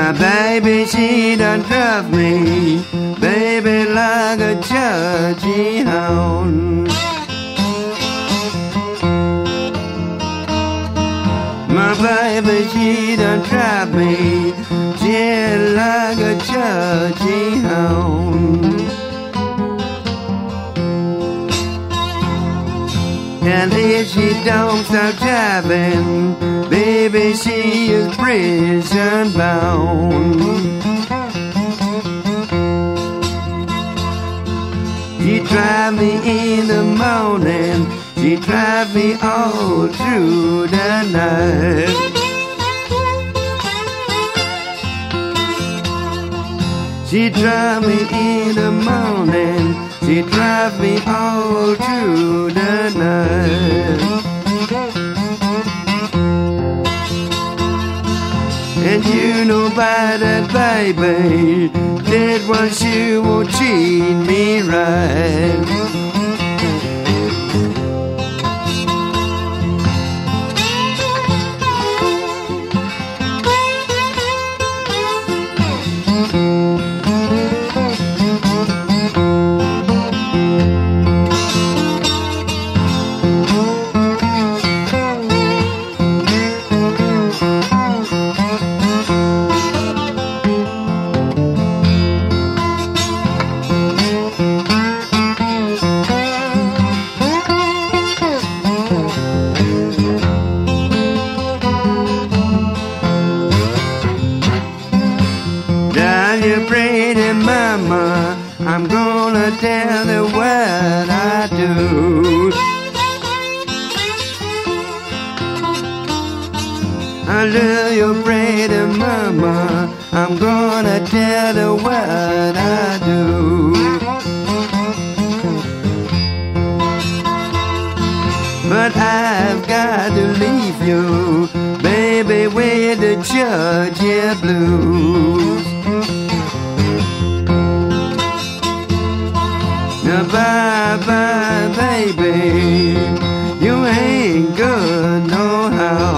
My baby, she done drugged me, baby, like a judgy hound. My baby, she done trapped me, just like a judgy hound. And if she don't stop driving, baby, she is prison bound. She drive me in the morning, she drive me all through the night. She drive me in the morning, she drive me all through the night. And you know by that baby, that one she won't treat me right. You pretty mama, I'm gonna tell her what I do. I love you, pretty mama, I'm gonna tell her what I do. But I've got to leave you, baby, with the Georgia blues. Now bye-bye, baby, you ain't good no how.